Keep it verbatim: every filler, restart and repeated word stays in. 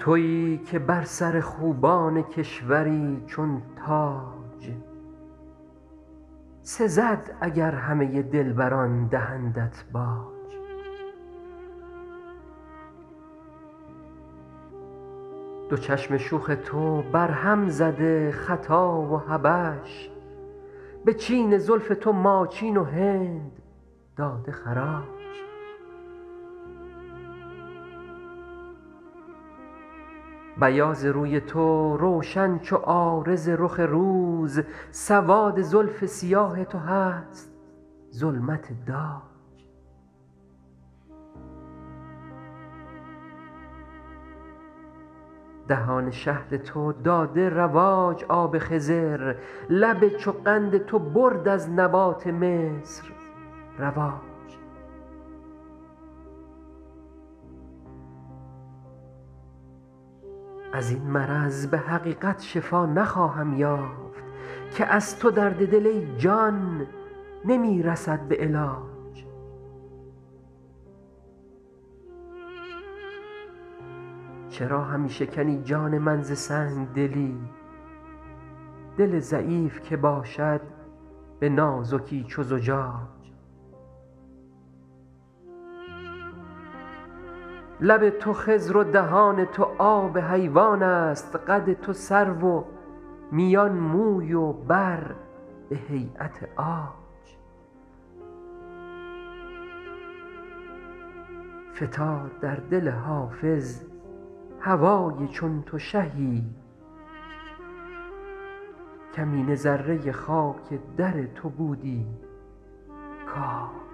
تویی که بر سر خوبان کشوری چون تاج، سزد اگر همه دلبران دهندت باج. دو چشم شوخ تو بر هم زده خطا و حبش، به چین زلف تو ماچین و هند داده خراج. بیاض روی تو روشن چو عارض رخ روز، سواد زلف سیاه تو هست ظلمت داج. دهان شهد تو داده رواج آب خضر، لب چو قند تو برد از نبات مصر رواج. از این مرض به حقیقت شفا نخواهم یافت، که از تو درد دل ای جان نمی رسد به علاج. چرا همی شکنی جان من ز سنگ دلی، دل ضعیف که باشد به نازکی چو زجاج. لب تو خضر و دهان تو آب حیوان است، قد تو سرو و میان موی و بر به هییت عاج. فتاد در دل حافظ هوای چون تو شهی، کمینه ذره خاک در تو بودی کاج.